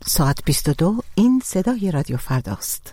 ساعت 22 این صدای رادیو فرداست.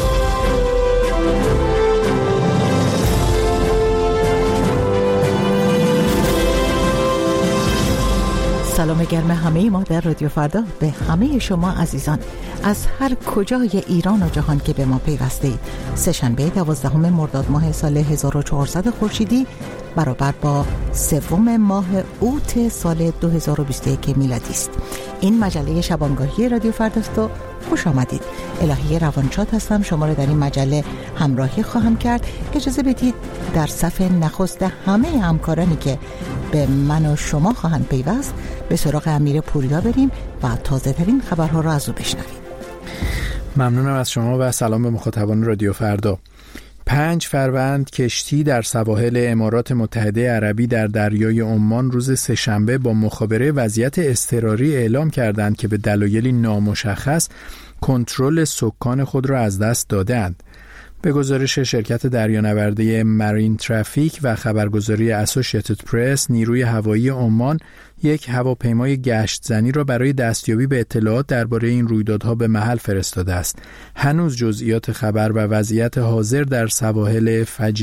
سلام گرم همه ما در رادیو فردا به همه شما عزیزان از هر کجای ایران و جهان که به ما پیوستید. سه‌شنبه 12 مرداد ماه سال 1400 خورشیدی برابر با 3 ماه اوت سال 2021 میلادی است. این مجله شبانگاهی رادیو فرداست و خوش آمدید. الهی روانشاد هستم، شما را در این مجله همراهی خواهم کرد. اجازه بدید در صف نخست همه همکارانی که به من و شما خواهند پیوست به سراغ امیر پوریا بریم و تازه ترین خبرها را از او بشنویم. ممنونم از شما و سلام به مخاطبان رادیو فردا. 5 فروند کشتی در سواحل امارات متحده عربی در دریای عمان روز سه‌شنبه با مخابره وضعیت اضطراری اعلام کردند که به دلایلی نامشخص کنترل سکان خود را از دست دادند. به گزارش شرکت دریانوردی مارین ترافیک و خبرگزاری اسوسییتد پرس، نیروی هوایی عمان یک هواپیمای گشت زنی را برای دستیابی به اطلاعات درباره این رویدادها به محل فرستاده است. هنوز جزئیات خبر و وضعیت حاضر در سواحل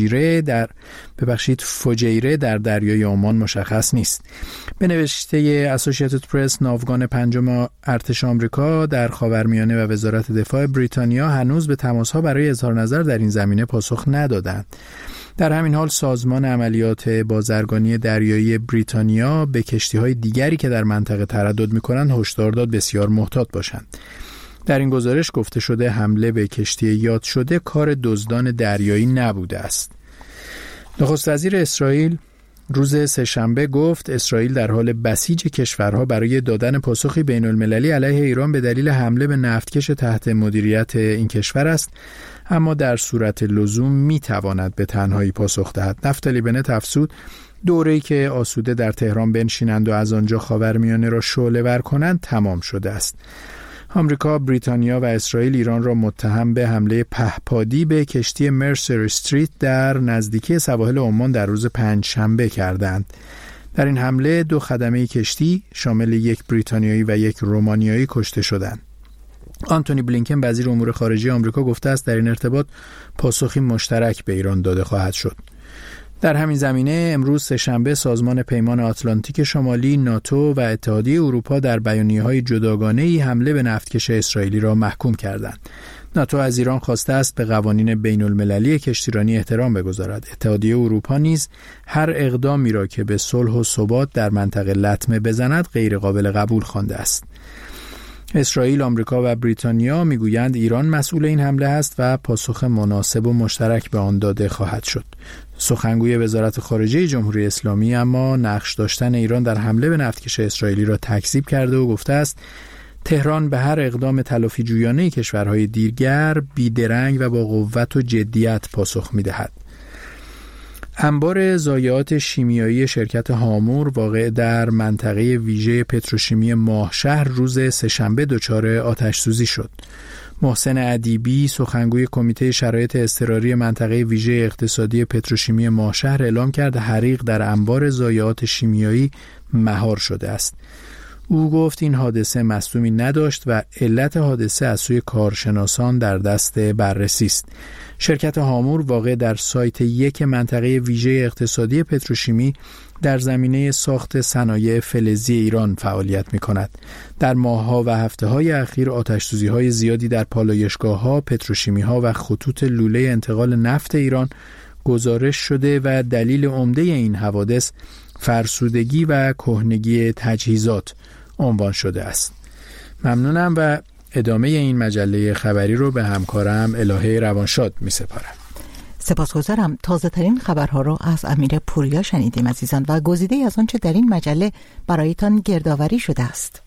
فجیره در دریای عمان مشخص نیست. به نوشته اسوسییتد پرس، ناوگان 5 ارتش آمریکا در خاورمیانه و وزارت دفاع بریتانیا هنوز به تماس‌ها برای اظهار نظر در این زمینه پاسخ ندادند. در همین حال سازمان عملیات بازرگانی دریایی بریتانیا به کشتی‌های دیگری که در منطقه تردد می‌کنند هشدار داد بسیار محتاط باشند. در این گزارش گفته شده حمله به کشتی یاد شده کار دزدان دریایی نبوده است. نخست وزیر اسرائیل روز سه‌شنبه گفت اسرائیل در حال بسیج کشورها برای دادن پاسخی بین‌المللی علیه ایران به دلیل حمله به نفتکش تحت مدیریت این کشور است، اما در صورت لزوم میتواند به تنهایی پاسخ دهد. نفتالی بنت افزود دوره‌ای که آسوده در تهران بنشینند و از آنجا خاورمیانه را شعله‌ور کنند تمام شده است. آمریکا، بریتانیا و اسرائیل ایران را متهم به حمله پهپادی به کشتی مرسر استریت در نزدیکی سواحل عمان در روز پنجشنبه کردند. در این حمله 2 خدمه کشتی شامل یک بریتانیایی و یک رومانیایی کشته شدند. آنتونی بلینکن وزیر امور خارجه آمریکا گفته است در این ارتباط پاسخی مشترک به ایران داده خواهد شد. در همین زمینه امروز سه‌شنبه سازمان پیمان آتلانتیک شمالی، ناتو و اتحادیه اروپا در بیانیه‌های جداگانه‌ای حمله به نفتکش اسرائیلی را محکوم کردند. ناتو از ایران خواسته است به قوانین بین‌المللی کشتیرانی احترام بگذارد. اتحادیه اروپا نیز هر اقدامی را که به صلح و ثبات در منطقه لطمه بزند غیرقابل قبول خوانده است. اسرائیل، آمریکا و بریتانیا میگویند ایران مسئول این حمله است و پاسخ مناسب و مشترک به آن داده خواهد شد. سخنگوی وزارت خارجه جمهوری اسلامی اما نقش داشتن ایران در حمله به نفتکش اسرائیلی را تکذیب کرده و گفته است تهران به هر اقدام تلافی جویانه کشورهای دیگر بیدرنگ و با قوت و جدیت پاسخ می‌دهد. انبار ضایعات شیمیایی شرکت هامور واقع در منطقه ویژه پتروشیمی ماهشهر روز سه‌شنبه دچار آتش‌سوزی شد. محسن ادیبی، سخنگوی کمیته شرایط اضطراری منطقه ویژه اقتصادی پتروشیمی ماهشهر اعلام کرد حریق در انبار ضایعات شیمیایی مهار شده است. او گفت این حادثه مصدومی نداشت و علت حادثه از سوی کارشناسان در دست بررسی است. شرکت هامور واقع در سایت 1 منطقه ویژه اقتصادی پتروشیمی در زمینه ساخت صنایع فلزی ایران فعالیت می‌کند. در ماه‌ها و هفته‌های اخیر آتش‌سوزی‌های زیادی در پالایشگاه‌ها، پتروشیمی‌ها و خطوط لوله انتقال نفت ایران گزارش شده و دلیل عمده این حوادث فرسودگی و کهنگی تجهیزات عنوان شده است. ممنونم و ادامه این مجله خبری رو به همکارم الهه روانشاد می‌سپارم. سپاسگزارم. تازه ترین خبرها را از امیر پوریا شنیدیم عزیزان و گزیده از آنچه در این مجله برایتان گردآوری شده است.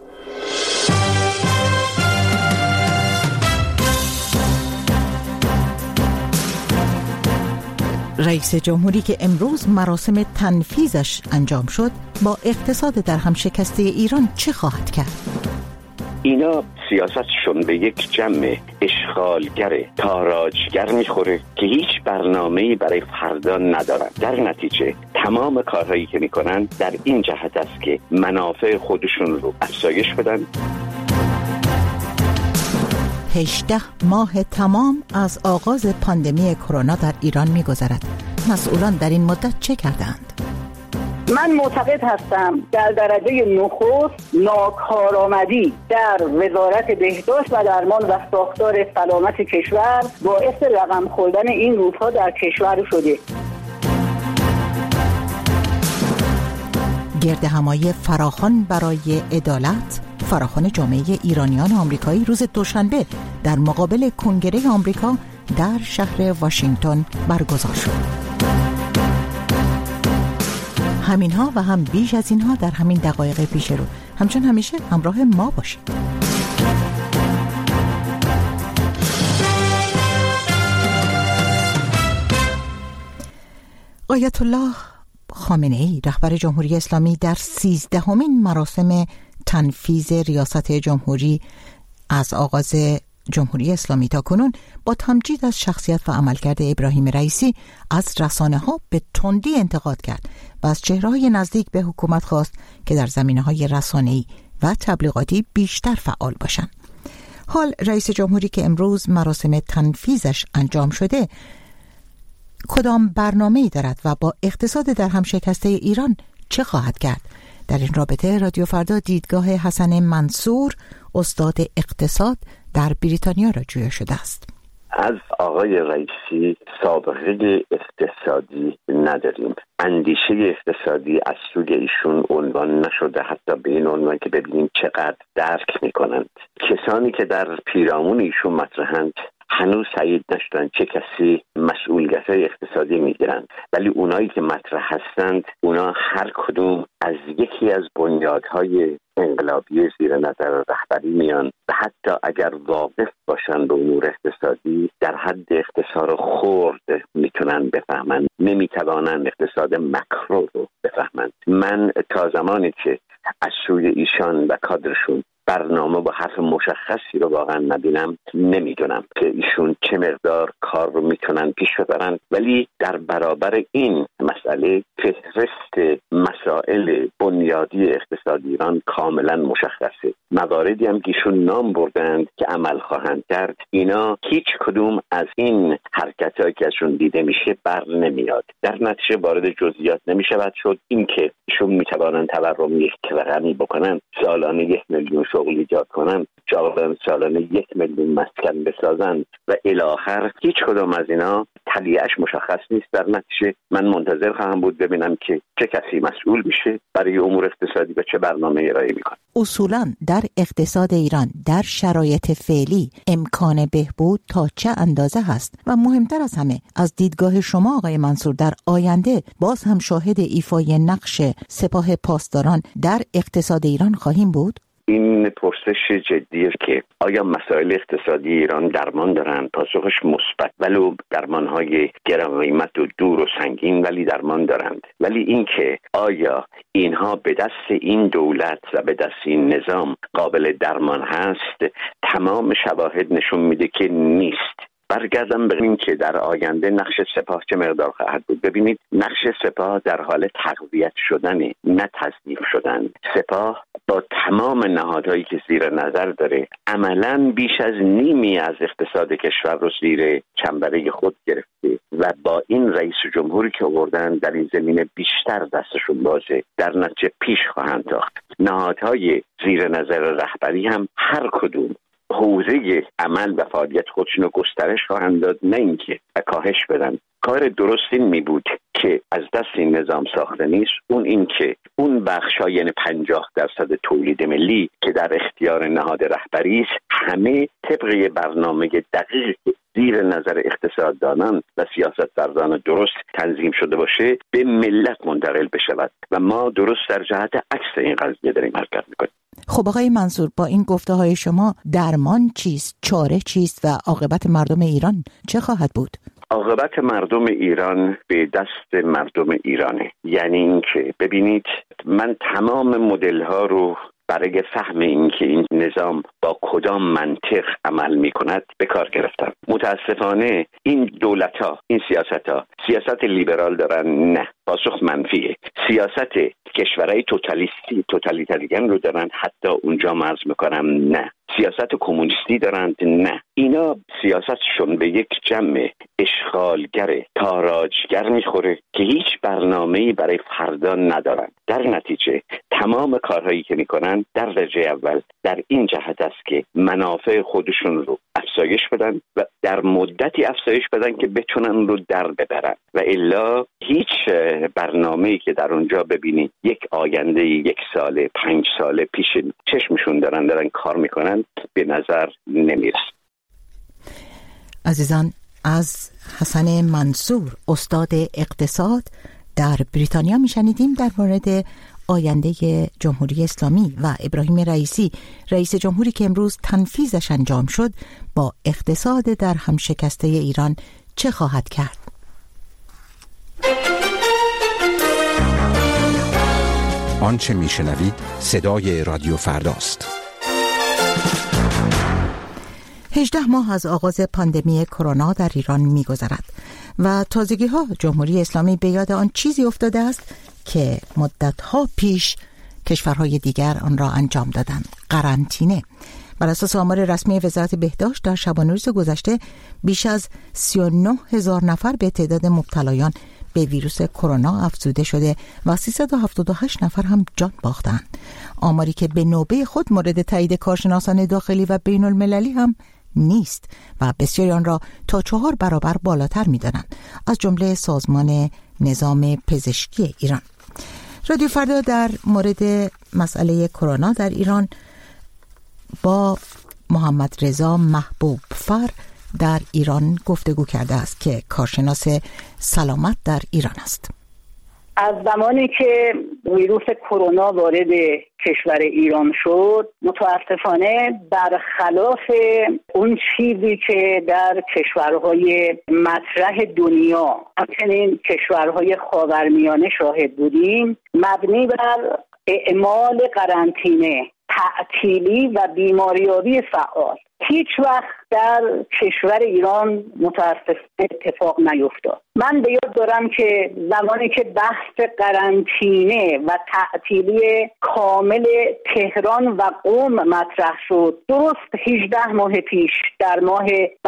رئیس جمهوری که امروز مراسم تنفیذش انجام شد با اقتصاد در هم شکسته ایران چه خواهد کرد؟ اینا سیاستشون به یک جمع اشغالگر تاراجگر میخوره که هیچ برنامه‌ای برای فردا ندارن. در نتیجه تمام کارهایی که میکنن در این جهت است که منافع خودشون رو افزایش بدن. 18 ماه تمام از آغاز پاندمی کرونا در ایران می‌گذرد. مسئولان در این مدت چه کردند؟ من معتقد هستم در درجه نخست ناکارآمدی در وزارت بهداشت و درمان و ساختار سلامت کشور باعث رقم خوردن این روزها در کشور شده. گردهمایی فراخوان برای عدالت، فراخوان جامعه ایرانیان آمریکایی روز دوشنبه در مقابل کنگره آمریکا در شهر واشنگتن برگزار شد. همینها و هم بیش از اینها در همین دقایق پیش رو. همچون همیشه همراه ما باشید. آیت الله خامنه‌ای رهبر جمهوری اسلامی در 13مین مراسم تنفیذ ریاست جمهوری از آغاز جمهوری اسلامی تا کنون با تمجید از شخصیت و عملکرد ابراهیم رئیسی از رسانه‌ها به تندی انتقاد کرد و از چهره‌های نزدیک به حکومت خواست که در زمینه‌های رسانه‌ای و تبلیغاتی بیشتر فعال باشند. حال رئیس جمهوری که امروز مراسم تنفیذش انجام شده کدام برنامه‌ای دارد و با اقتصاد در هم شکسته ایران چه خواهد کرد؟ در این رابطه رادیو فردا دیدگاه حسن منصور استاد اقتصاد در بریتانیا را جویا شده است. از آقای رئیسی سابقه اقتصادی نداریم. اندیشه اقتصادی از سوی ایشون عنوان نشده، حتی به این عنوان که ببینیم چقدر درک میکنند. کسانی که در پیرامون ایشون مطرحند هنوز تایید نشدن چه کسی مسئولیت‌های اقتصادی میگیرند، ولی اونایی که مطرح هستند اونا هر کدوم از یکی از بنیادهای انقلابی زیر نظر رهبری میان و حتی اگر واقف باشن به امور اقتصادی در حد اقتصاد خرد میتونن بفهمن، نمیتوانن اقتصاد مکرو رو بفهمن. من تا زمانی که از سوی ایشان و کادرشون برنامه با حرف مشخصی رو واقعا نبینم نمیدونم که ایشون چه مقدار کار رو میتونن پیش ببرن، ولی در برابر این مسئله فهرست مسائل بنیادی اقتصادی ایران کاملا مشخصه. مواردی هم که ایشون نام بردند که عمل خواهند کرد، اینا هیچ کدوم از این حرکت‌هایی که ازشون دیده میشه بر نمیاد. در نتیجه وارد جزئیات نمیشود شد. این که ایشون میتوانند تورم یک رقمی بکنن، سالانه 1 میلیون شغل ایجاد کنن، سالانه 1 میلیون مسکن بسازن و الی آخر، هیچ کدام از اینا تلیه‌اش مشخص نیست. در نتیجه من منتظر خواهم بود ببینم که چه کسی مسئول میشه برای امور اقتصادی و چه برنامه ارائه میکنه. اصولاً در اقتصاد ایران در شرایط فعلی امکان بهبود تا چه اندازه هست و مهمتر از همه از دیدگاه شما آقای منصور در آینده باز هم شاهد ایفای نقش سپاه پاسداران در اقتصاد ایران خواهیم بود؟ این پرسش جدیه که آیا مسائل اقتصادی ایران درمان دارن؟ پاسخش مثبت، ولو درمان‌های گران قیمت و دور و سنگین ولی درمان دارند. ولی این که آیا اینها به دست این دولت و به دست این نظام قابل درمان هست، تمام شواهد نشون میده که نیست. برگردم به این که در آینده نقش سپاه چه مقدار خواهد بود. ببینید، نقش سپاه در حال تقویت شدنه، نه تضعیف شدن. سپاه با تمام نهادهایی که زیر نظر داره عملاً بیش از نیمی از اقتصاد کشور رو زیر چنبره خود گرفته و با این رئیس جمهوری که آوردن در این زمینه بیشتر دستشون بازه. در نتیجه پیش خواهند تاخت. نهادهای زیر نظر رهبری هم هر کدوم حوزه عمل و فعالیت خودشون رو گسترش خواهند داد، نه اینکه کاهش بدن. کار درست این می بود که از دست این نظام ساخته نیست. این که اون بخش‌ها، یعنی 50% تولید ملی که در اختیار نهاد رهبری است، همه طبق برنامه دقیق زیر نظر اقتصاددانان و سیاستمداران درست تنظیم شده باشه به ملت منتقل بشود و ما درست در جهت عکس این قضیه داریم حرکت میکنیم. خب آقای منصور، با این گفته های شما درمان چیست؟ چاره چیست؟ و عاقبت مردم ایران چه خواهد بود؟ عاقبت مردم ایران به دست مردم ایرانه. یعنی این که ببینید، من تمام مدل ها رو برای فهم این که این نظام با کدام منطق عمل می کند به کار گرفتم. متاسفانه این دولت ها، این سیاست ها سیاست لیبرال دارن؟ نه، پاسخ منفیه. سیاست کشورهای توتالیتاریان رو دارن، حتی اونجا مرز میکنم نه. سیاست کمونیستی دارند، نه. اینا سیاستشون به یک جمع اشغالگر تاراجگر میخوره که هیچ برنامه‌ای برای فردا ندارن. در نتیجه تمام کارهایی که میکنن در درجه اول در این جهت است که منافع خودشون رو افزایش بدن و در مدتی افزایش بدن که بتونن رو در ببرن، و الا هیچ برنامه‌ای که در اونجا ببینید یک آینده 1 ساله 5 ساله پیش چشمشون دارن کار میکنن به نظر نمیرسه. عزیزان، از حسن منصور استاد اقتصاد در بریتانیا میشنیدیم در مورد آینده جمهوری اسلامی و ابراهیم رئیسی، رئیس جمهوری که امروز تنفیذش انجام شد، با اقتصاد در هم شکسته ایران چه خواهد کرد. آنچه میشنوید صدای رادیو فرداست. 18 ماه از آغاز پاندمی کرونا در ایران می‌گذرد و تازگی‌ها جمهوری اسلامی به یاد آن چیزی افتاده است که مدت‌ها پیش کشورهای دیگر آن را انجام دادند: قرنطینه. بر اساس آمار رسمی وزارت بهداشت در شبانه روز گذشته بیش از 39,000 نفر به تعداد مبتلایان به ویروس کرونا افزوده شده و 378 نفر هم جان باختند. آماری که به نوبه خود مورد تایید کارشناسان داخلی و بین المللی هم نیست و بسیاری آن را تا 4 برابر بالاتر می‌دانند، از جمله سازمان نظام پزشکی ایران. رادیو فردا در مورد مسئله کرونا در ایران با محمد رضا محبوب فر در ایران گفتگو کرده است که کارشناس سلامت در ایران است. از زمانی که ویروس کرونا وارد کشور ایران شد، متاسفانه برخلاف اون چیزی که در کشورهای مطرح دنیا، همچنین کشورهای خاورمیانه شاهد بودیم، مبنی بر اعمال قرنطینه، تعطیلی و بیماریابی فعال، هیچ وقت در کشور ایران متاسفانه اتفاق نیفتاد. من به یاد دارم که زمانی که بحث قرنطینه و تعطیلی کامل تهران و قم مطرح شد، درست 18 ماه پیش در ماه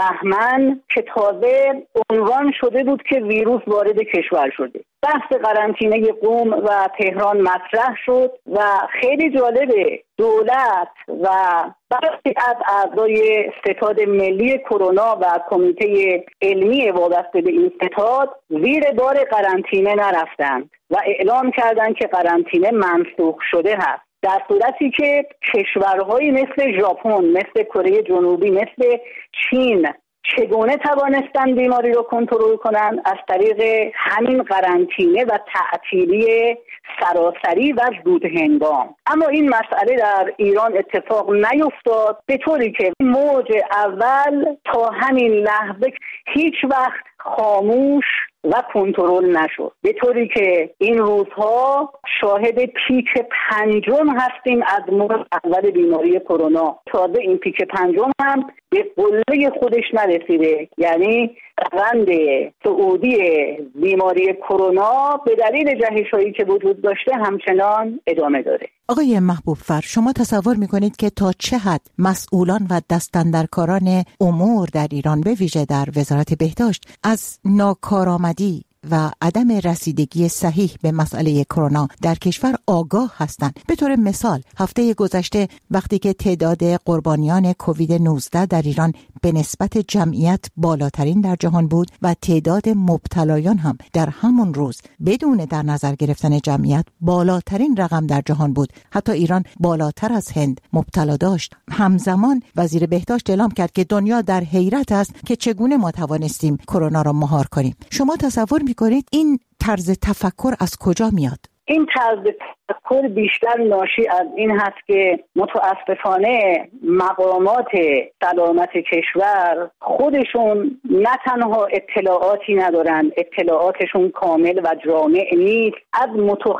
بهمن که تازه عنوان شده بود که ویروس وارد کشور شده، بحث قرنطینه قم و تهران مطرح شد و خیلی جالبه، دولت و برخی از اعضای ستاد ملی کرونا و کمیته علمی وابسته به این ستاد زیر بار قرنطینه نرفتند و اعلام کردند که قرنطینه منسوخ شده هست، در صورتی که کشورهایی مثل ژاپن، مثل کره جنوبی، مثل چین چگونه توانستن بیماری رو کنترل کنن؟ از طریق همین قرنطینه و تعطیلی سراسری و زود هنگام. اما این مسئله در ایران اتفاق نیفتاد، به طوری که موج اول تا همین لحظه هیچ وقت خاموش و کنترل نشد، به طوری که این روزها شاهد پیک 5 هستیم از موج اول بیماری کرونا. تازه این پیک 5 هم به قله خودش نرسیده، یعنی روند صعودی بیماری کرونا به دلیل جهش‌هایی که وجود داشته همچنان ادامه داره. آقای محبوب فر، شما تصور می‌کنید که تا چه حد مسئولان و دستاندرکاران امور در ایران، به ویژه در وزارت بهداشت، از ناکارآمدی و عدم رسیدگی صحیح به مسئله کرونا در کشور آگاه هستند؟ به طور مثال هفته گذشته وقتی که تعداد قربانیان کووید 19 در ایران به نسبت جمعیت بالاترین در جهان بود و تعداد مبتلایان هم در همون روز بدون در نظر گرفتن جمعیت بالاترین رقم در جهان بود، حتی ایران بالاتر از هند مبتلا داشت، همزمان وزیر بهداشت اعلام کرد که دنیا در حیرت است که چگونه ما توانستیم کرونا را مهار کنیم. شما تصور می‌کنید این طرز تفکر از کجا میاد؟ این طرز تفکر بیشتر ناشی از این هست که متاسفانه مقامات سلامت کشور خودشون نه تنها اطلاعاتی ندارن، اطلاعاتشون کامل و جامع نیست، از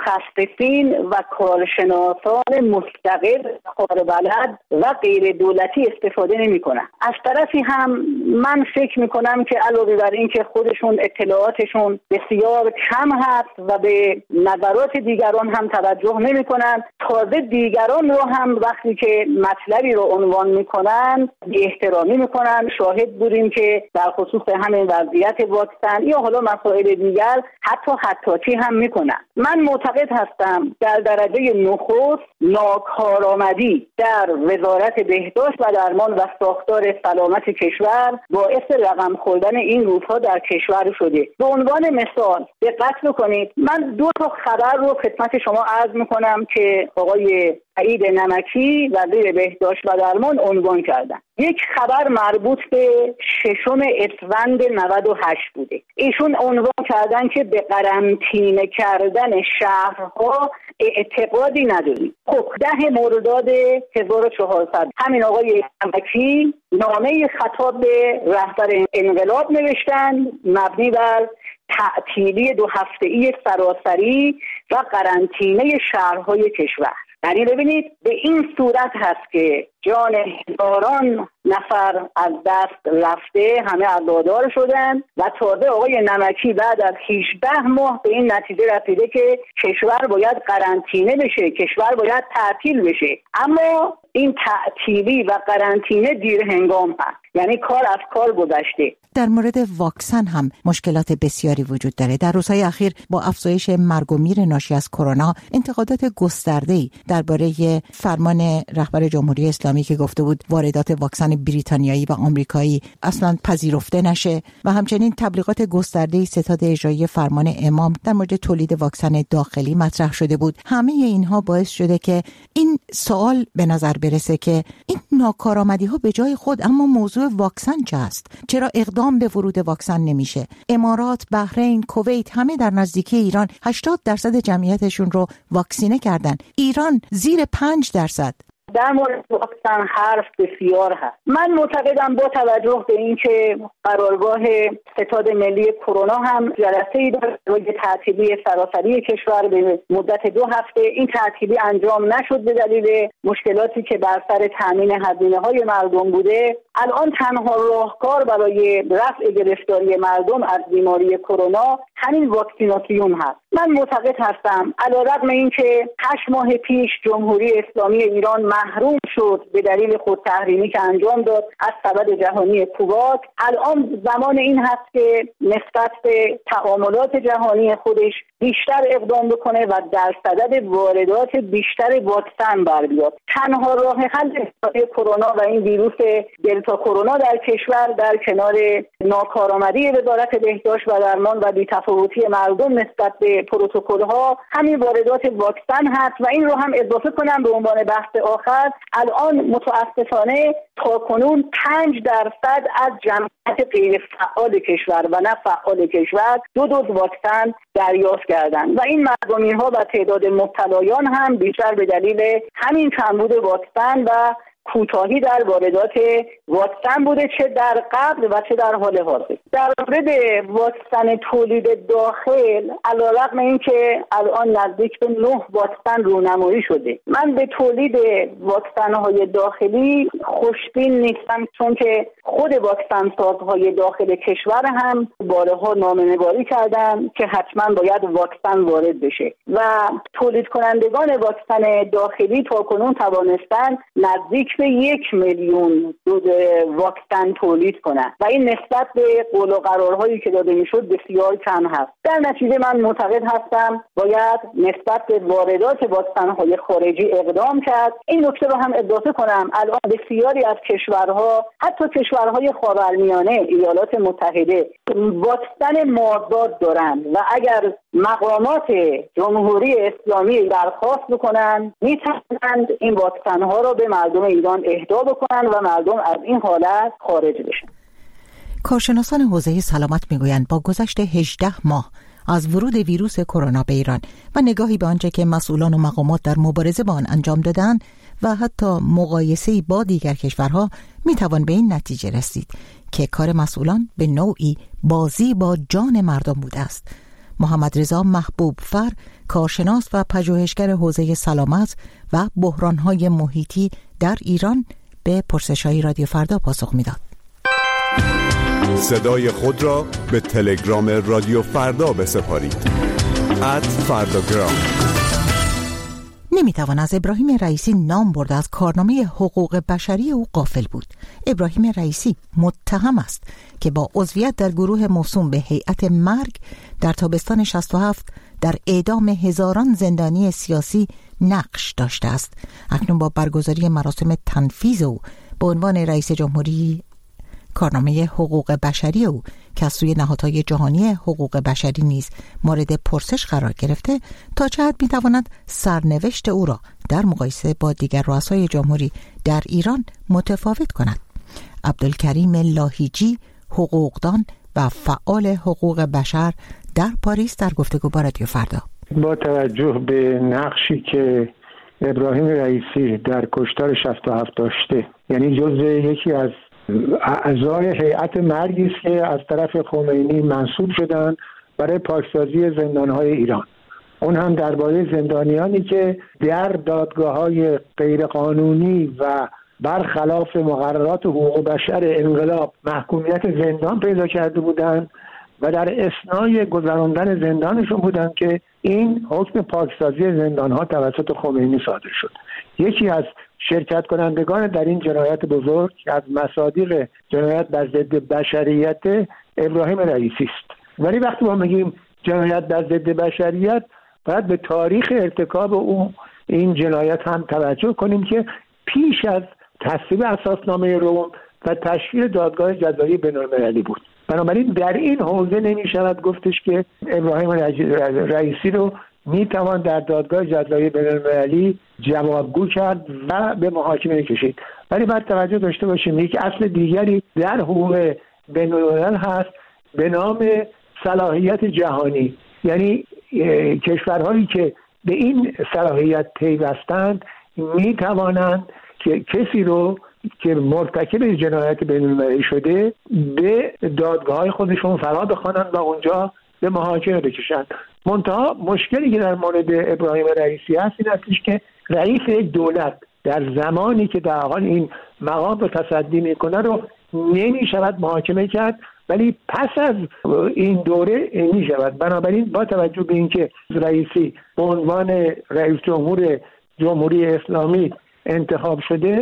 متخصصین و کارشناسان مستقل کاربلد و غیر دولتی استفاده نمی کنن. از طرفی هم من فکر می کنم که علاوه بر این که خودشون اطلاعاتشون بسیار کم هست و به نظرات دیگران هم توجه توجه نمی‌کنند. تازه دیگران رو هم وقتی که مطلبی رو عنوان می‌کنند بی احترامی می‌کنند. شاهد بودیم که در خصوص همین وضعیت واکسن یا حالا مسائل دیگر حتی هم می‌کنند. من معتقد هستم در درجه نخست ناکارآمدی در وزارت بهداشت و درمان و ساختار سلامت کشور باعث رقم خوردن این روزها در کشور شده. به عنوان مثال دقت بکنید، من 2 خبر رو خدمت شما عرض میکنم که آقای سعید نمکی وزیر بهداشت و درمان عنوان کردن. یک خبر مربوط به 6 اسفند 98 بوده. ایشون عنوان کردن که به قرنطینه کردن شهرها اعتقادی نداریم. خب 10 مرداد 1400 همین آقای نمکی نامه خطاب به رهبر انقلاب نوشتن مبنی بر تعطیلی 2 هفته‌ای سراسری و قرنطینه شهرهای کشور. یعنی ببینید به این صورت هست که جان هزاران نفر از دست رفته، همه عزادار شدن و تازه آقای نمکی بعد از 18 ماه به این نتیجه رسیده که کشور باید قرنطینه بشه، کشور باید تعطیل بشه. اما این تعطیلی و قرنطینه دیر هنگام هست، یعنی کار از کار گذشته. در مورد واکسن هم مشکلات بسیاری وجود داره. در روزهای اخیر با افزایش مرگ و میر ناشی از کرونا انتقادات گسترده‌ای درباره فرمان رهبر جمهوری اسلامی که گفته بود واردات واکسن بریتانیایی و آمریکایی اصلا پذیرفته نشه و همچنین تبلیغات گسترده‌ای ستاد اجرایی فرمان امام در مورد تولید واکسن داخلی مطرح شده بود. همه اینها باعث شده که این سوال به نظر برسه که این ناکارآمدی‌ها به جای خود، اما موضوع واکسن چه است؟ چرا اقدام به ورود واکسن نمیشه؟ امارات، بحرین، کویت همه در نزدیکی ایران 80% جمعیتشون رو واکسینه کردن. ایران زیر 5%. در مورد واکسن حرف بسیار هست. من معتقدم با توجه به اینکه قرارگاه ستاد ملی کرونا هم جلسه‌ای برای تعطیلی سراسری کشور به مدت 2 هفته، این تعطیلی انجام نشد به دلیل مشکلاتی که بر سر تامین هزینه‌های مردم بوده. الان تنها راهکار برای رفع گرفتاری مردم از بیماری کرونا همین واکسیناسیون هست. من معتقد هستم علیرغم اینکه 8 ماه پیش جمهوری اسلامی ایران محروم شد به دلیل خودتحریمی که انجام داد از سبد جهانی کوواکس، الان زمان این هست که نسبت به تعاملات جهانی خودش بیشتر اقدام بکنه و در صدد واردات بیشتر واکسن بر بیاد. تنها راه حل کرونا و این ویروس دلتا کرونا در کشور در کنار ناکارآمدی وزارت بهداشت و درمان و بی‌تفاوتی مردم نسبت به پروتکل‌ها همین واردات واکسن هست. و این رو هم اضافه کنم به عنوان بحث آخر، الان متاسفانه تاکنون 5% از جمعیت غیر فعال کشور و نه فعال کشور 2 دوز واکسن دریافت کردن و این مردمین‌ها و تعداد مبتلایان هم بیشتر به دلیل همین کمبود واکسن و کوتاهی در واردات واکسن بوده، چه در قبل و چه در حال حاضر. در مورد واکسن تولید داخل علیرغم اینکه الان نزدیک به 9 واکسن رونمایی شده، من به تولید واکسن‌های داخلی خوشبین نیستم، چون که خود واکسن سازهای داخل کشور هم بارها نامه‌نگاری کردن که حتما باید واکسن وارد بشه و تولید کنندگان واکسن داخلی تاکنون توانستن نزدیک به 1 میلیون دوز واکسن تولید کنند و این نسبت به قول و قرارهایی که داده میشد بسیار کم هست. در نتیجه من معتقد هستم باید نسبت به واردات واکسن‌های خارجی اقدام کرد. این نکته رو هم اضافه کنم، الان بسیاری از کشورها، حتی کشورهای خاورمیانه، ایالات متحده، واکسن مازاد دارند و اگر مقامات جمهوری اسلامی درخواست بکنن میتونند این واکسن‌ها رو به مردم ایران اهدا بکنن و مردم از این حالت خارج بشن. کارشناسان حوزه سلامت میگویند با گذشت 18 ماه از ورود ویروس کرونا به ایران و نگاهی به آنچه که مسئولان و مقامات در مبارزه با آن انجام دادند و حتی مقایسه‌ای با دیگر کشورها میتوان به این نتیجه رسید که کار مسئولان به نوعی بازی با جان مردم بوده است. محمد رضا محبوب فر، کارشناس و پژوهشگر حوزه سلامت و بحران‌های محیطی در ایران، به پرسش‌های رادیو فردا پاسخ میداد. صدای خود را به تلگرام رادیو فردا بسپارید. @فرداگرام. نمیتوان از ابراهیم رئیسی نام برد از کارنامه حقوق بشری او غافل بود. ابراهیم رئیسی متهم است که با عضویت در گروه موسوم به هیئت مرگ در تابستان 67 در اعدام هزاران زندانی سیاسی نقش داشته است. اکنون با برگزاری مراسم تنفیذ او به عنوان رئیس جمهوری، کارنامه حقوق بشری او که از سوی نهادهای جهانی حقوق بشری نیز مورد پرسش قرار گرفته، تا چه حد میتواند سرنوشت او را در مقایسه با دیگر رؤسای جمهوری در ایران متفاوت کند. عبدالکریم لاهیجی، حقوقدان و فعال حقوق بشر در پاریس در گفتگو با رادیو فردا. با توجه به نقشی که ابراهیم رئیسی در کشتار 67 داشته، یعنی جزء یکی از اعضای هیئت مرگی است که از طرف خمینی منصوب شدن برای پاکسازی زندان‌های ایران، اون هم درباره زندانیانی که در دادگاه‌های غیرقانونی و برخلاف مقررات حقوق بشر انقلاب محکومیت زندان پیدا کرده بودند و در اثنای گذراندن زندانشون بودند که این حکم پاکسازی زندان‌ها توسط خمینی صادر شد. یکی از شرکت کنندگان در این جنایت بزرگ از مصادیق جنایت بر ضد بشریت ابراهیم رئیسی است. ولی وقتی ما میگیم جنایت بر ضد بشریت، باید به تاریخ ارتکاب این جنایت هم توجه کنیم که پیش از تصویب اساسنامه روم و تشکیل دادگاه جزایی بین‌المللی بود. بنابراین در این حوزه نمی‌شود گفتش که ابراهیم رئیسی رو میتوان در دادگاه جزایی بین‌المللی جوابگو کرد و به محاکمه کشید. ولی باید توجه داشته باشیم یک اصل دیگری در حقوق بین‌الملل هست به نام صلاحیت جهانی، یعنی کشورهایی که به این صلاحیت پیوستند میتوانند که کسی رو که مرتکب جنایت بین‌المللی شده به دادگاه‌های خودشون فرا بخوانند و اونجا به محاکمه بکشند. منتها مشکلی که در مورد ابراهیم رئیسی هست این هستش که رئیس یک دولت در زمانی که در حال این مقام رو تصدی میکنه رو نمیشود محاکمه کرد، ولی پس از این دوره میشود. بنابراین با توجه به اینکه رئیسی به عنوان رئیس جمهور جمهوری اسلامی انتخاب شده،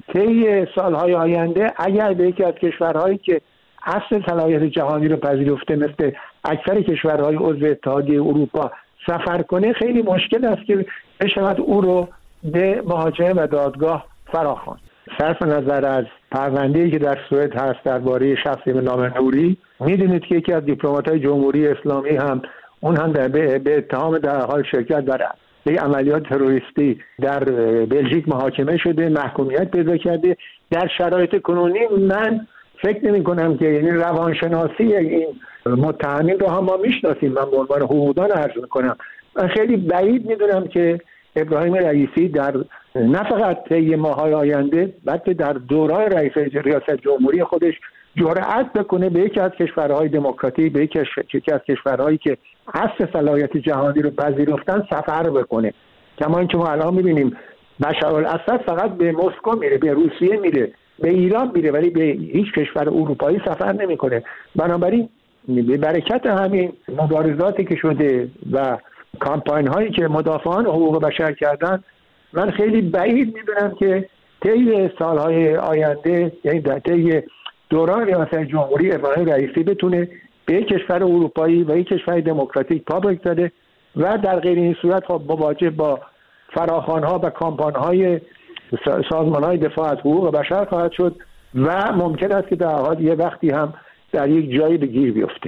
طی سالهای آینده اگر به یکی از کشورهایی که اصل صلاحیت جهانی رو پذیرفته مثل اکثر کشورهای عضو اتحادیه اروپا سفر کنه، خیلی مشکل است که بشود او رو به محاکمه و دادگاه فراخواند. صرف نظر از پرونده‌ای که در سوئد هست درباره شخصی به نام نوری، میدونید که یکی از دیپلمات‌های جمهوری اسلامی هم اون هم به اتهام در حال شرکت در یک عملیات تروریستی در بلژیک محاکمه شده، محکومیت پیدا کرده. در شرایط کنونی من فکر نمی کنم که یعنی روانشناسی این متهمین رو هم ما میشناسیم. من به عنوان حقوقدان عرض میکنم من خیلی بعید میدونم که ابراهیم رئیسی در نه فقط طی ماه‌های آینده بلکه در دوران ریاست جمهوری خودش جرأت بکنه به یکی از کشورهای دموکراتیک، به یکی از کشورهایی که اصل صلاحیت جهانی رو پذیرفتن سفر بکنه. کما اینکه ما الان می‌بینیم بشارالاسد فقط به مسکو میره، به روسیه میره، به ایران میره، ولی به هیچ کشور اروپایی سفر نمیکنه. بنابراین به برکت همین مبارزاتی که شده و کامپاین هایی که مدافعان حقوق بشر کردن، من خیلی بعید میدونم که طی سالهای آینده، یعنی در طی دوران ریاست جمهوری ابراهیم رئیسی بتونه به یک کشور اروپایی و یک کشور دموکراتیک پا بگذاره و در غیر این صورت خب مواجه با فراخوان‌ها و کامپان‌های سازمان‌های دفاع از حقوق بشر خواهد شد و ممکن است که در حال یه وقتی هم در یک جایی به گیر بیفته.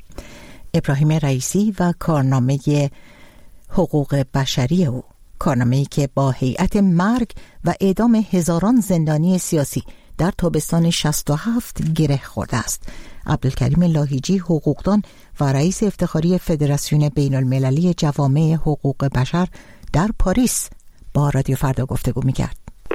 ابراهیم رئیسی و کارنامه حقوق بشری او، کارنامه‌ای که با هیئت مرگ و اعدام هزاران زندانی سیاسی در تابستان 67 گره خورده است. عبدالکریم لاهیجی، حقوقدان و رئیس افتخاری فدراسیون بین‌المللی جوامع حقوق بشر در پاریس با رادیو فردا گفتگو می‌کرد.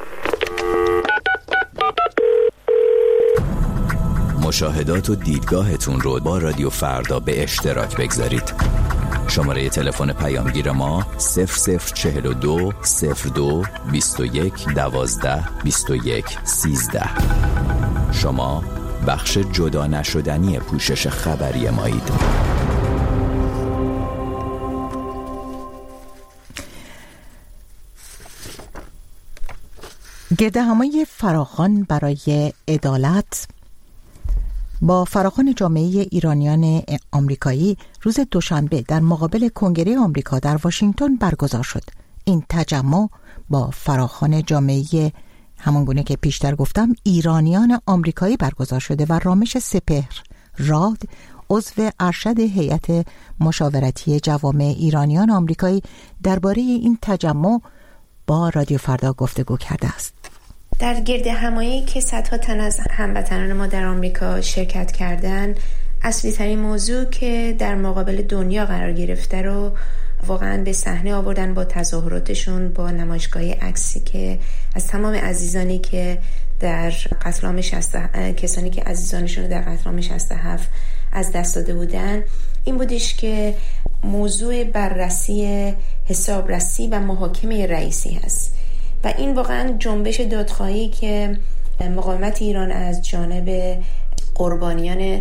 مشاهدات و دیدگاهتون رو با رادیو فردا به اشتراک بگذارید. شماره تلفن پیامگیر ما 0042 02 21 12 21 13. شما بخش جدا نشدنی پوشش خبری مایید. گردهمایی فراخوان برای عدالت با فراخوان جامعه ایرانیان آمریکایی روز دوشنبه در مقابل کنگره آمریکا در واشنگتن برگزار شد. این تجمع با فراخوان جامعه همانگونه که پیشتر گفتم ایرانیان آمریکایی برگزار شده و رامش سپهر راد عضو ارشد هیئت مشاورتی جوامع ایرانیان آمریکایی درباره این تجمع با رادیو فردا گفتگو کرده است. در گردهمایی که صدها تن از هموطنان ما در آمریکا شرکت کردن، اصلی ترین موضوع که در مقابل دنیا قرار گرفته رو واقعا به صحنه آوردن با تظاهراتشون، با نمایشگاه عکسی که از تمام عزیزانی که در قتل عام کسانی که عزیزانشون در قتل عام 67 از دست داده بودن، این بودش که موضوع بررسی حسابرسی و محاکمه رئیسی هست و این واقعا جنبش دادخواهی که مقاومت ایران از جانب قربانیان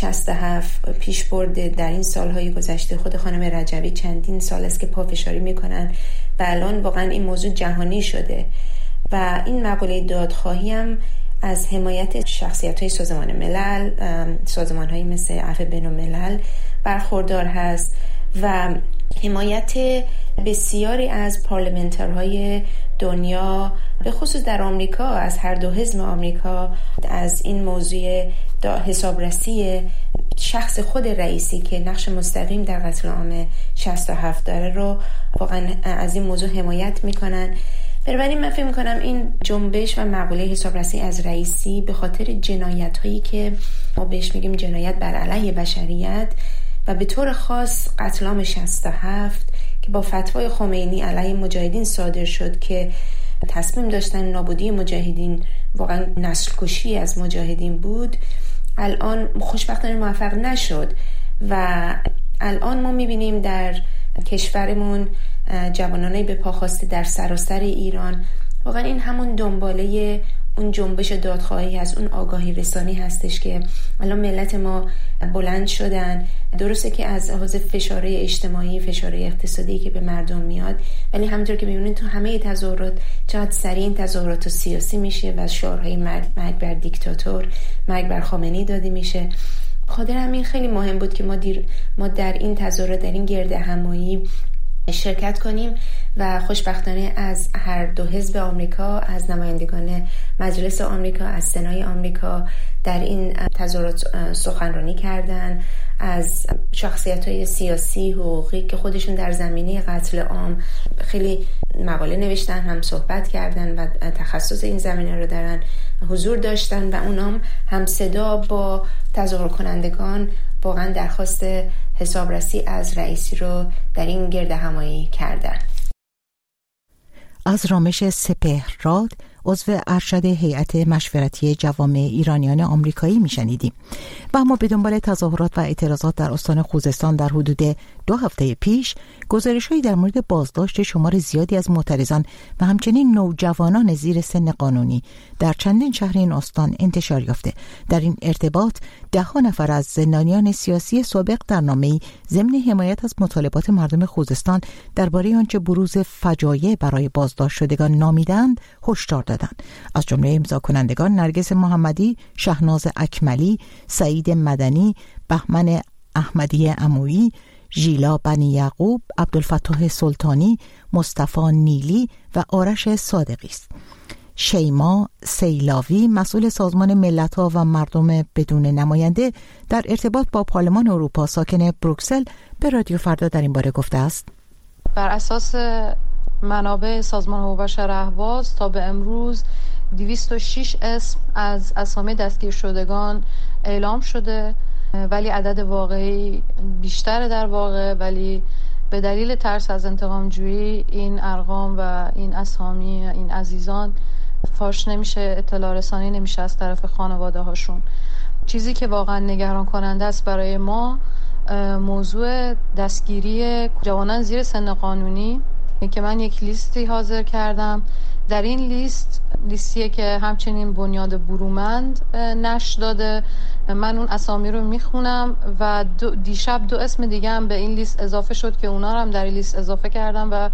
67 پیش برده در این سالهای گذشته. خود خانم رجبی چندین سال است که پافشاری میکنن و الان واقعا این موضوع جهانی شده و این مقوله دادخواهی هم از حمایت شخصیت‌های سازمان ملل، سازمان‌هایی مثل عفو بین‌الملل برخوردار هست و حمایت بسیاری از پارلمانترهای دنیا به خصوص در آمریکا از هر دو حزب آمریکا از این موضوع حسابرسی شخص خود رئیسی که نقش مستقیم در قتل عام 67 داره رو واقعا از این موضوع حمایت میکنن. بنابراین من فکر میکنم این جنبش و مقوله حسابرسی از رئیسی به خاطر جنایت هایی که ما بهش میگیم جنایت بر علیه بشریت و به طور خاص قتل عام 67 که با فتوای خمینی علیه مجاهدین صادر شد که تصمیم داشتن نابودی مجاهدین، واقعا نسل کشی از مجاهدین بود، الان خوشبختانه موفق نشد و الان ما میبینیم در کشورمون جوانانی به پا خواسته در سراسر ایران. واقعا این همون دنباله اون جنبش دادخواهی هست، اون آگاهی رسانی هستش که الان ملت ما بلند شدن. درسته که از لحاظ فشاره اجتماعی، فشاره اقتصادی که به مردم میاد، ولی همونطور که میبینید تو همه تظاهرات چقدر سریع این تظاهرات سیاسی میشه و شعارهای مرگ بر دیکتاتور، مرگ بر خامنه‌ای داده میشه. خاطر همین خیلی مهم بود که ما در این تظاهرات، در این گردهمایی شرکت کنیم و خوشبختانه از هر دو حزب آمریکا، از نمایندگان مجلس آمریکا، از سنای آمریکا در این تظاهرات سخنرانی کردن، از شخصیت‌های سیاسی حقوقی که خودشون در زمینه قتل عام خیلی مقاله نوشتن، هم صحبت کردن و تخصص این زمینه رو دارن، حضور داشتن و اونام هم صدا با تظاهر کنندگان واقعا درخواست حسابرسی از رئیسی رو در این گردهمایی کردن. از رامش سپهرراد عضو ارشد هیئت مشورتی جوامع ایرانیان آمریکایی میشنیدیم. و اما به دنبال تظاهرات و اعتراضات در استان خوزستان در حدود 2 هفته پیش، گزارش‌هایی در مورد بازداشت شمار زیادی از معترضان و همچنین نوجوانان زیر سن قانونی در چندین شهر این استان انتشار یافته. در این ارتباط 10 نفر از زندانیان سیاسی سابق در نامه‌ای ضمن حمایت از مطالبات مردم خوزستان درباره آنچه بروز فجایع برای بازداشت شدگان نامیدند هشدار دادند. از جمله امضا کنندگان نرگس محمدی، شهناز اکملی، سعید مدنی، بهمن احمدی عمویی، ژیلا بنی یعقوب، عبدالفتاح سلطانی، مصطفی نیلی و آرش صادقی است. شیما سیلاوی، مسئول سازمان ملت‌ها و مردم بدون نماینده، در ارتباط با پارلمان اروپا ساکن بروکسل به رادیو فردا در این باره گفته است: بر اساس منابع سازمان حقوق بشر اهواز تا به امروز 206 اسم از اسامی دستگیر شدگان اعلام شده، ولی عدد واقعی بیشتره در واقع، ولی به دلیل ترس از انتقام جویی این ارقام و این اسامی این عزیزان فاش نمیشه، اطلاع رسانی نمیشه از طرف خانواده هاشون. چیزی که واقعا نگران کننده است برای ما موضوع دستگیری جوانان زیر سن قانونی که من یک لیستی حاضر کردم. در این لیستیه که همچنین بنیاد برومند نشر داده. من اون اسامی رو میخونم و دیشب 2 اسم دیگه هم به این لیست اضافه شد که اونا رو هم در این لیست اضافه کردم و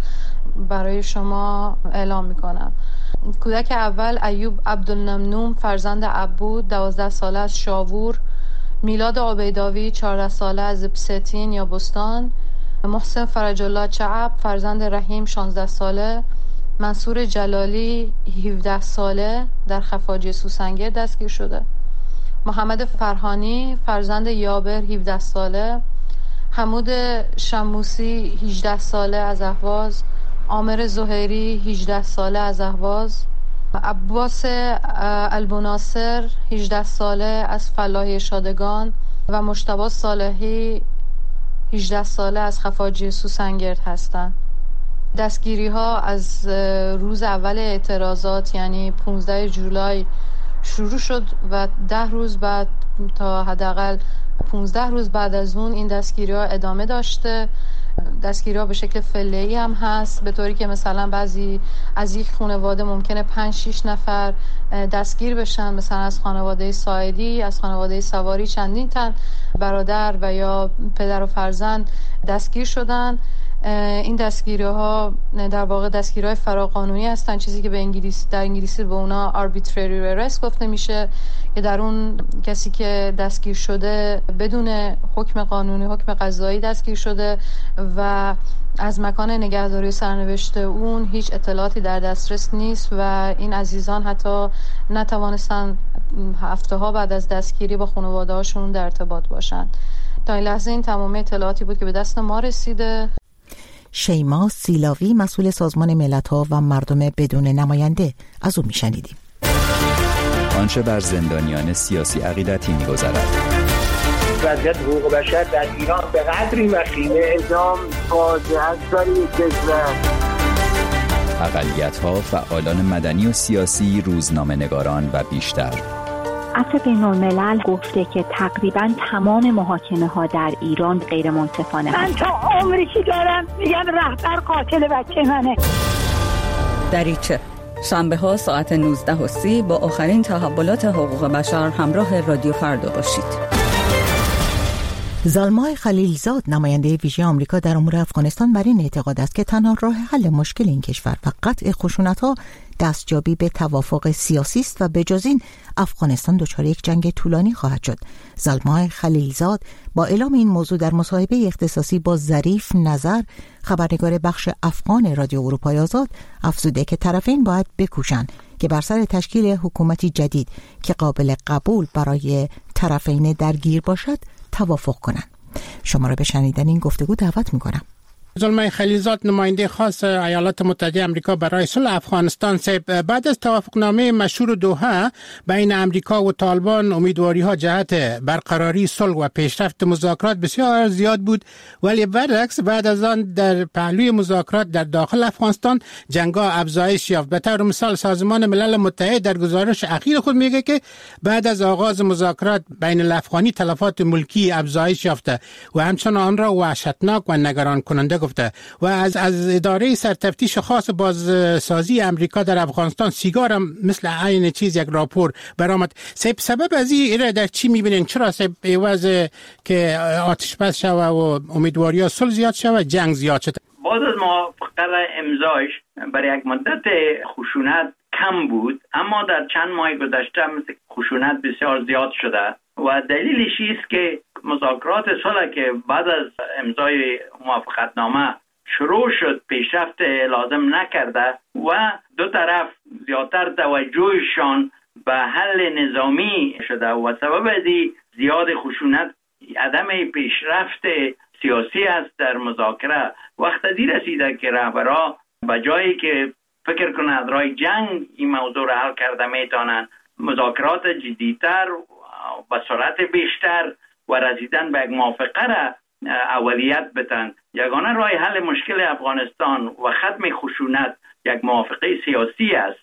برای شما اعلام میکنم. کودک اول ایوب عبدالنمنوم فرزند عبود 12 ساله از شاوور، میلاد عبیداوی 14 ساله از پستین یا بستان، محسن فرج الله چعب فرزند رحیم 16 ساله، منصور جلالی 17 ساله در خفاجی سوسنگر دستگیر شده، محمد فرهانی فرزند یابر 17 ساله، حمود شموسی 18 ساله از اهواز، عامر زهیری 18 ساله از اهواز، عباس البناصر 18 ساله از فلاحی شادگان و مجتبی صالحی 18 ساله از خفاجی سوسنگرد هستند. دستگیری ها از روز اول اعتراضات یعنی 15 جولای شروع شد و 10 روز بعد تا حداقل 15 روز بعد از اون این دستگیری ها ادامه داشته. دستگیری ها به شکل فعلی هم هست، به طوری که مثلا بعضی از یک خانواده ممکنه 5-6 نفر دستگیر بشن، مثلا از خانواده ساعدی، از خانواده سواری چندین تن برادر و یا پدر و فرزند دستگیر شدن. این دستگیری ها در واقع دستگیری های فراقانونی هستن، چیزی که در انگلیسی به اونا arbitrary arrest گفته میشه، که در اون کسی که دستگیر شده بدون حکم قانونی، حکم قضایی دستگیر شده و از مکان نگهداری سرنوشت اون هیچ اطلاعاتی در دسترس نیست و این عزیزان حتی نتوانستن هفته ها بعد از دستگیری با خانواده هاشون در ارتباط باشن. تا این لحظه این تمام اطلاعاتی بود که به دست ما رسیده. شیما سیلاوی مسئول سازمان ملت‌ها و مردم بدون نماینده، از او میشنیدیم. آنچه بر زندانیان سیاسی عقیدتی می‌گذرد. وضعیت حقوق بشر در ایران به قدری وخیمه، اعدام فاجعه است برای کشور. اقلیت‌ها، فعالان مدنی و سیاسی، روزنامه‌نگاران و بیشتر. عفو بین‌الملل گفته که تقریباً تمام محاکمه ها در ایران غیر منصفانه. من تا عمری که دارم میگم رهبر قاتل بچه منه. دریچه شنبه ها ساعت 19:30 با آخرین تحولات حقوق بشر همراه رادیو فردا باشید. زالمای خلیلزاد نماینده ویژه آمریکا در امور افغانستان بر این اعتقاد است که تنها راه حل مشکل این کشور و قطع خشونت‌ها دستیابی به توافق سیاسی است و به جز این افغانستان دچار یک جنگ طولانی خواهد شد. زالمای خلیلزاد با اعلام این موضوع در مصاحبه اختصاصی با ظریف نظر، خبرنگار بخش افغان رادیو اروپای آزاد، افزوده که طرفین باید بکوشند که بر سر تشکیل حکومتی جدید که قابل قبول برای طرفین درگیر باشد توافق کنند. شما را به شنیدن این گفتگو دعوت می‌کنم. زلمای خلیلزاد نماینده خاص ایالات متحده آمریکا برای صلح افغانستان، بعد از توافقنامه مشهور دوحه بین آمریکا و طالبان امیدواری‌ها جهت برقراری صلح و پیشرفت مذاکرات بسیار زیاد بود، ولی برعکس بعد از آن در پهلوی مذاکرات در داخل افغانستان جنگ‌ها افزایش یافت. به طور مثال سازمان ملل متحد در گزارش اخیر خود میگه که بعد از آغاز مذاکرات بین الافغانی تلفات ملکی افزایش یافته و همچنان آن را وحشتناک و نگران کننده گفته و از اداره سرتفتیش خاص بازسازی امریکا در افغانستان سیگار هم مثل عین چیز یک راپور برآمد. سبب از این در چی میبینین؟ چرا عوض که آتش بس شوه و امیدواری صلح زیاد شوه جنگ زیاد شده؟ بعد از موافقه امضاش برای یک مدت خشونت کم بود، اما در چند ماه گذشته مثل خشونت بسیار زیاد شده و دلیلش است که مذاکرات صلح که بعد از امضای موافقتنامه شروع شد پیشرفت لازم نکرده و دو طرف زیادتر توجهشان به حل نظامی شده و سبب از زیاد خشونت عدم پیشرفت سیاسی است در مذاکره. وقت دی رسیده که رهبرها به جایی که فکر کنند رای جنگ این موضوع را حل کرده میتونن، مذاکرات جدیتر با سرعت بیشتر و رسیدن به یک موافقه را اولیت بدن. یگانه راه حل مشکل افغانستان و ختم خشونت یک موافقه سیاسی است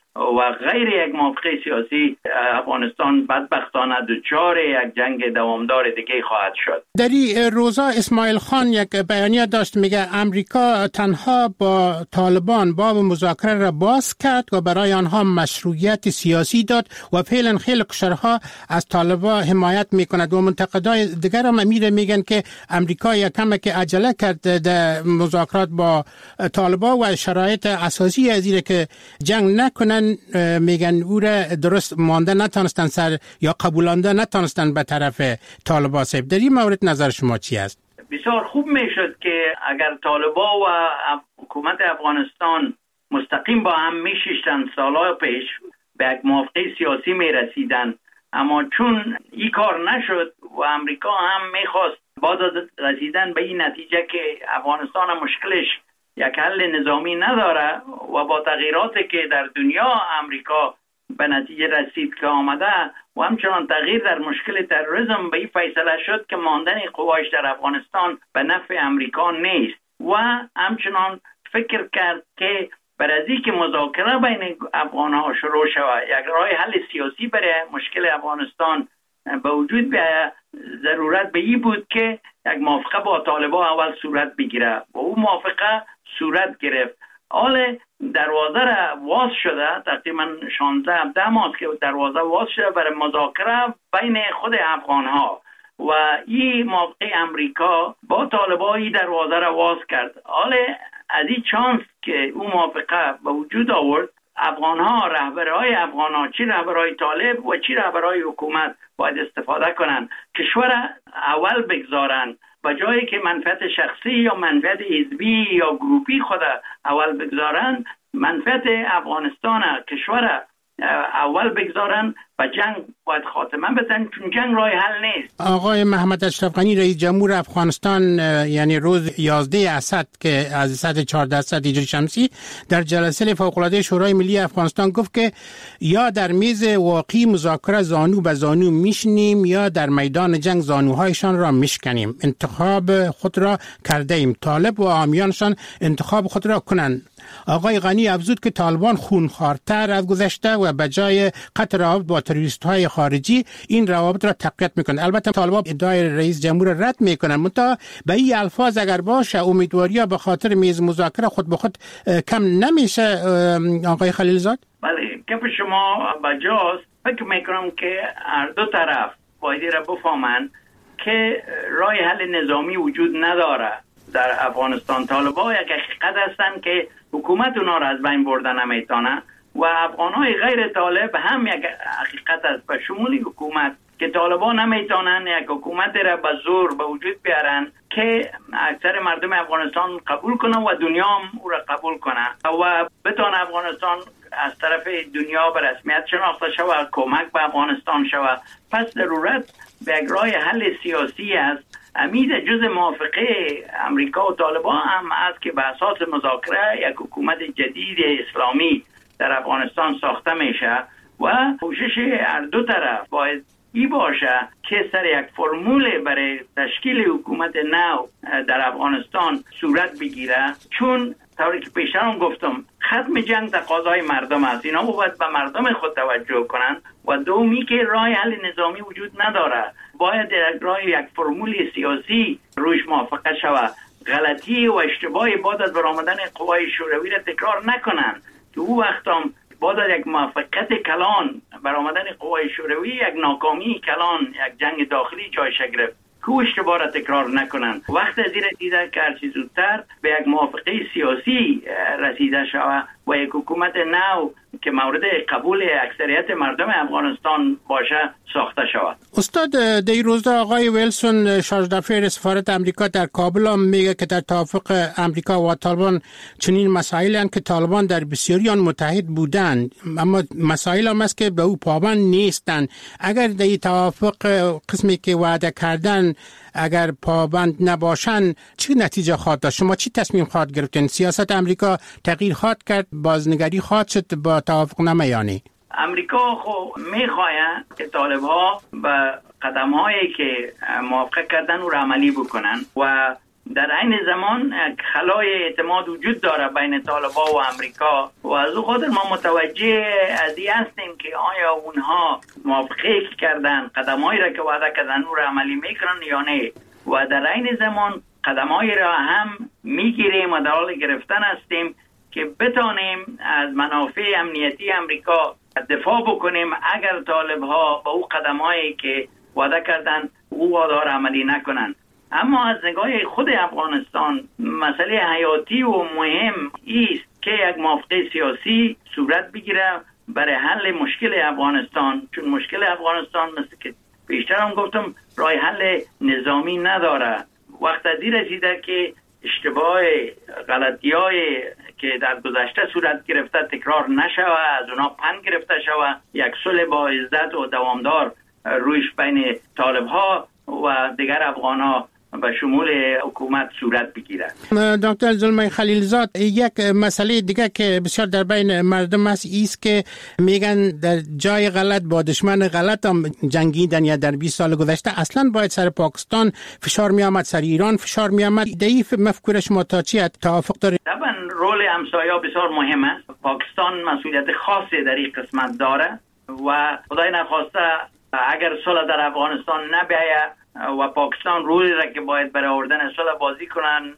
و غیر یک موافقه سیاسی افغانستان بدبختانه دچار یک جنگ دوامدار دیگه خواهد شد. در این روزا اسماعیل خان یک بیانیه داشت، میگه امریکا تنها با طالبان باب مذاکره را باز کرد و برای آنها مشروعیت سیاسی داد و فعلا خیلی کشورها از طالبان حمایت میکند و منتقدای دیگر هم میگن که امریکا یکم که عجله کرد در مذاکرات با طالبان و شرایط اساسی از اینه که جنگ نکنن، میگن او را درست مانده نتانستن سر یا قبولانده نتانستن به طرف طالبان. در این مورد نظر شما چی است؟ بسیار خوب میشد که اگر طالبان و حکومت افغانستان مستقیم با هم میشیشتن سالهای پیش به یک موافقه سیاسی میرسیدن، اما چون این کار نشد و امریکا هم میخواست بعد از رسیدن به این نتیجه که افغانستان مشکلش یک حل نظامی نداره و با تغییراتی که در دنیا امریکا به نتیجه رسید که آمده و همچنان تغییر در مشکل تروریسم به این فیصله شد که ماندن قوایش در افغانستان به نفع امریکا نیست و همچنان فکر کرد که برای که مذاکره بین افغان‌ها شروع شود، یک راه حل سیاسی برای مشکل افغانستان به وجود بیاید، ضرورت به این بود که یک موافقه با طالبان اول صورت بگیره و اون موافقه صورت گرفت. حال دروازه را واز شده، تقریبا 16-17 ماه که دروازه واز شده برای مذاکره بین خود افغان‌ها و این موافقه امریکا با طالبان این دروازه را واز کرد. حال از این چانس که اون موافقه به وجود آورد، افغان‌ها، رهبرهای افغان‌ها، چی رهبرهای طالب و چی رهبرهای حکومت باید استفاده کنن، کشور اول بگذارن و جایی که منفعت شخصی یا منفعت حزبی یا گروپی خود اول بگذارن، منفعت افغانستان کشور اول بگذارن و جنگ باید خاتمه بدن، چون جنگ راه حل نیست. آقای محمد اشرف غنی رئیس جمهور افغانستان یعنی روز 11 اسد که از 114 اسد هجری شمسی در جلسه فوق‌العاده شورای ملی افغانستان گفت که یا در میز واقعی مذاکره زانو به زانو میشنیم یا در میدان جنگ زانوهایشان را میشکنیم. انتخاب خود را کرده ایم، طالب و حامیانشان انتخاب خود را کنند. آقای غنی افزود که طالبان خونخوارتر از گذشته و به جای قطع روابط با تروریست‌های خارجی این روابط را تقویت میکنند. البته طالبان ادعای رئیس جمهور رد میکنند، منتها به این الفاظ اگر باشه امیدواری به خاطر میز مذاکره خود به خود کم نمیشه. آقای خلیلزاد؟ بله، گپ شما بجاست. فکر میکنم که هر دو طرف باید را بفهمند که راه حل نظامی وجود نداره در افغانستان. طالبان یک حقیقت هستند که حکومت اونا را از بین بردن نمیتونه و افغانهای غیر طالب هم یک حقیقت است به شمول حکومت که طالبان نمیتونن یک حکومت را به زور به وجود بیارن که اکثر مردم افغانستان قبول کنن و دنیا هم او را قبول کنه و بتونه افغانستان از طرف دنیا به رسمیت شناخته شود، کمک به افغانستان شود. پس ضرورت به یک راه حل سیاسی است. امید جز موافقه امریکا و طالبان هم است که به اساس مذاکره یک حکومت جدید اسلامی در افغانستان ساخته میشه و کوشش هر دو طرف باید این باشه که سر یک فرمول برای تشکیل حکومت نو در افغانستان صورت بگیره، چون طوری که پیشتر هم گفتم ختم جنگ تقاضای مردم است. اینا باید به مردم خود توجه کنن و دومی که راه حل نظامی وجود نداره، باید راه یک فرمول سیاسی روش موافقه شود. غلطی و اشتباهی بعد از برآمدن قوای شوروی را تکرار نکنن که او وقت هم بعد از یک موفقیت کلان برآمدن قوای شوروی یک ناکامی کلان، یک جنگ داخلی جایش گرفت، که اشتباه را تکرار نکنن. وقت از این دیده که هرچی زودتر به یک موافقه سیاسی رسیده شود و یک حکومت نو که مورد قبول اکثریت مردم افغانستان باشه ساخته شود. استاد، در این روزها آقای ویلسون شارژ دافیر سفارت امریکا در کابل هم میگه که در توافق امریکا و طالبان چنین مسائلی هستند که طالبان در بسیاری آن متحد بودند، اما مسائل هم است که به او پابند نیستند. اگر در این توافق قسمی که وعده کردن اگر پابند نباشن چه نتیجه خواهد داشت؟ شما چی تصمیم خواهد گرفتین؟ سیاست امریکا تغییر خواهد کرد؟ بازنگری خواهد شد با توافق نمیانی؟ امریکا خب میخواهد که طالب‌ها به قدم‌هایی که موافقه کردن او را عملی بکنن و در این زمان خلای اعتماد وجود داره بین طالبان و امریکا و از او خاطر ما متوجه از این هستیم که آیا اونها موافقه کردن قدمایی را که وعده کردن او را عملی میکنن یا نه، و در این زمان قدمایی را هم میگیریم و در حال گرفتن هستیم که بتانیم از منافع امنیتی امریکا دفاع بکنیم اگر طالب ها با او قدمایی که وعده کردن او وعده را عملی نکنن. اما از نگاه خود افغانستان مسئله حیاتی و مهم است که یک موافقه سیاسی صورت بگیره برای حل مشکل افغانستان، چون مشکل افغانستان مثل که بیشتر هم گفتم راه حل نظامی نداره. وقت ازی رسیده که اشتباه غلطی‌های که در گذشته صورت گرفته تکرار نشوه، از اونا پند گرفته شوه، یک صلح با عزت و دوامدار رویش بین طالب‌ها و دیگر افغان‌ها به شمول حکومت صورت بگیرد. دکتر زلمی خلیلزاد، یک مسئله دیگه که بسیار در بین مردم است ایست که میگن در جای غلط با دشمن غلط هم جنگیدن یا در 20 سال گذشته اصلا باید سر پاکستان فشار می آمد، سر ایران فشار می آمد. دیف مفکور شما تا چی توافق دارید؟ طبعا رول همسایه‌ها بسیار مهم است. پاکستان مسئولیت خاصی در این قسمت داره و خدای نخواسته اگر صلح در افغانستان نبیاید و پاکستان رولی را که باید برای آوردن صلح بازی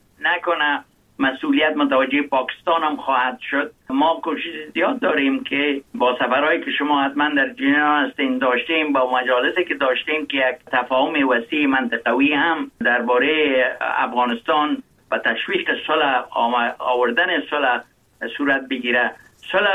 نکنه، مسئولیت متوجه پاکستان هم خواهد شد. ما کوشش زیاد داریم که با سفرهایی که شما حتما در ژنو هستین داشتیم، با مجالسی که داشتیم که یک تفاهم وسیع منطقوی هم درباره افغانستان و تشویق صلح آوردن صلح صورت بگیره. صلح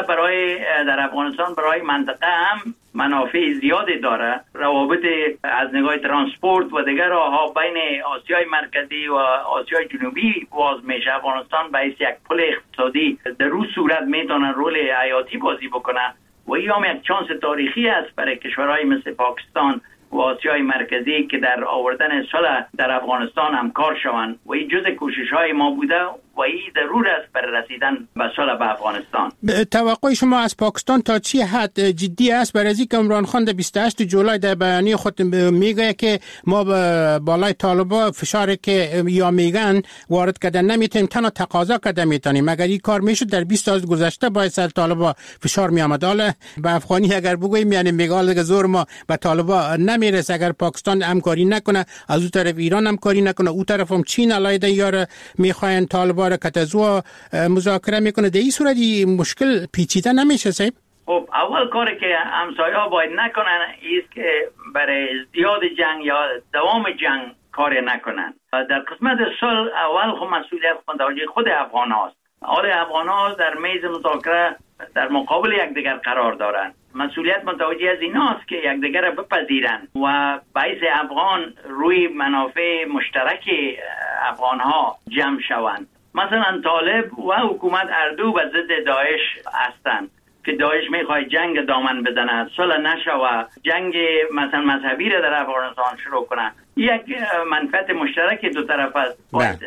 در افغانستان برای منطقه هم منافع زیادی داره. روابط از نگاه ترانسپورت و دیگر راه‌ها بین آسیای مرکزی و آسیای جنوبی باز میشه. افغانستان به حیث یک پل اقتصادی در روز صورت میتونه رول حیاتی بازی بکنه و این هم یک چانس تاریخی است برای کشورهای مثل پاکستان و آسیای مرکزی که در آوردن صلح در افغانستان همکار شوند و این جزء کوشش‌های ما بوده و این ضرور است برای رسیدن به صلح به افغانستان. توقع شما از پاکستان تا چی حد جدی است؟ برای از اینکه عمران خان در 28 جولای در بیانیه خود میگه که ما بالای طالبان فشاری که یا میگن وارد کردن نمیتونیم، تنها تقاضا کردن میتونیم. اگر این کار میشد در 20 سال گذشته باید سر طالبان فشار میآمد. حالا به افغانی اگر بگویم یعنی میگه دیگه زور ما به طالبان نمیرسه اگر پاکستان همکاری نکنه، از اون طرف ایران همکاری نکنه، اون طرف هم چین علیه یار میخواین طالبان را کتزو مذاکره میکنه. در این صورت مشکل پیچیده نمیشه صاحب؟ خب اول کاری که همسایه‌ها باید نکنن است که برای ازدیاد جنگ یا دوام جنگ کاری نکنن. در قسمت صلح اول خب مسئولیت متوجه خود افغان هاست. حال افغان ها در میز مذاکره در مقابل یکدیگر قرار دارند. مسئولیت متوجه از ایناست که یکدیگر را بپذیرند و باعث افغان روی منافع مشترک افغان ها جمع شوند. مثلا طالب و حکومت اردو به ضد داعش هستند که داعش میخواد جنگ دامن بزنه، صلح نشوه، جنگ مثلا مذهبی را در افغانستان شروع کنه. یک منفعت مشترک دو طرف است.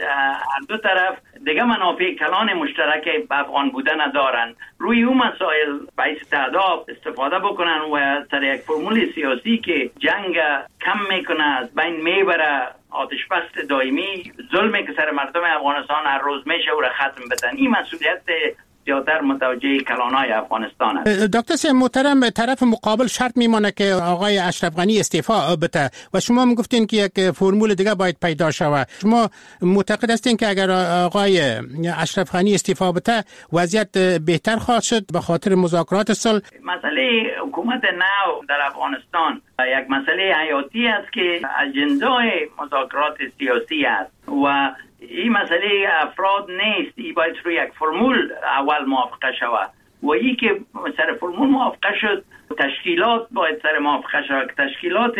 هر دو طرف دیگه منافع کلان مشترک به افغان بودن ندارن. روی اون مسائل باعث تعداد استفاده بکنن و سر یک فرمول سیاسی که جنگ کم میکنه، از بین میبره، آتش بس دائمی، ظلمی که سر مردم افغانستان هر روز میشه و را ختم بدن. این مسئولیت زیادتر متوجه کلانهای افغانستان است. دکتر سید محترم، طرف مقابل شرط میمانه که آقای اشرف غنی استعفا بده و شما میگفتین که یک فرمول دیگه باید پیدا شود. شما معتقد هستین که اگر آقای اشرف غنی استعفا بده وضعیت بهتر خواهد شد به خاطر مذاکرات صلح؟ مسئله حکومت نو در افغانستان یک مسئله حیاتی است که اجندای مذاکرات سیاسی است و این مسئله افراد نیست. این باید روی یک فرمول اول موافقه شود و این که سر فرمول موافقه شد تشکیلات باید سر موافقه شود. تشکیلات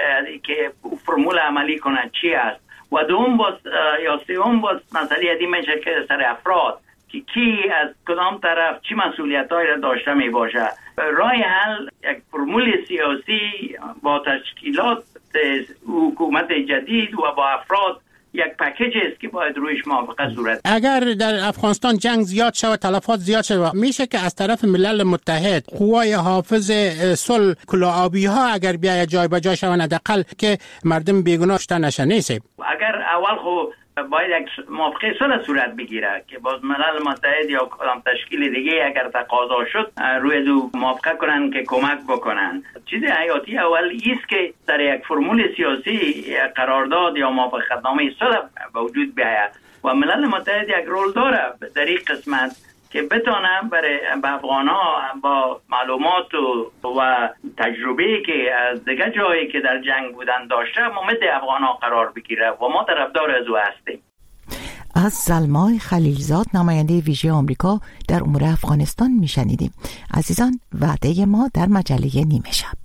که فرمول عملی کنه چی است و دوم باز یا سوم باز مسئله دی میشه که سر افراد که کی از کدام طرف چی مسئولیت‌هایی را داشته می باشه. راه حل یک فرمول سیاسی با تشکیلات حکومت جدید و با افراد یک پکیج است که باید رویش موافقه صورت. اگر در افغانستان جنگ زیاد شود، تلفات زیاد شود، میشه که از طرف ملل متحد قوای حافظ صلح کلاه‌آبی ها اگر بیاید جای به جای شوند، حداقل که مردم بیگناه کشته نشن. نیست اگر اول خو باید یک موافقه صلح صورت بگیره که باز ملل متحد یا کدام تشکیل دیگه اگر تقاضا شد روی دو موافقه کنن که کمک بکنن. چیز حیاتی اول ایست که در یک فرمول سیاسی قرارداد یا موافقتنامه صلح به وجود بیاید و ملل متحد یک رول داره در این قسمت که بتونه برای افغان‌ها با معلومات و تجربه‌ای که از دیگه جایی که در جنگ بودن داشته ممد افغان‌ها قرار بگیره و ما طرفدار از او هستیم. از زلمای خلیلزاد نماینده ویژه آمریکا در امور افغانستان میشنیدیم. عزیزان، وعده ما در مجله نیمه شب.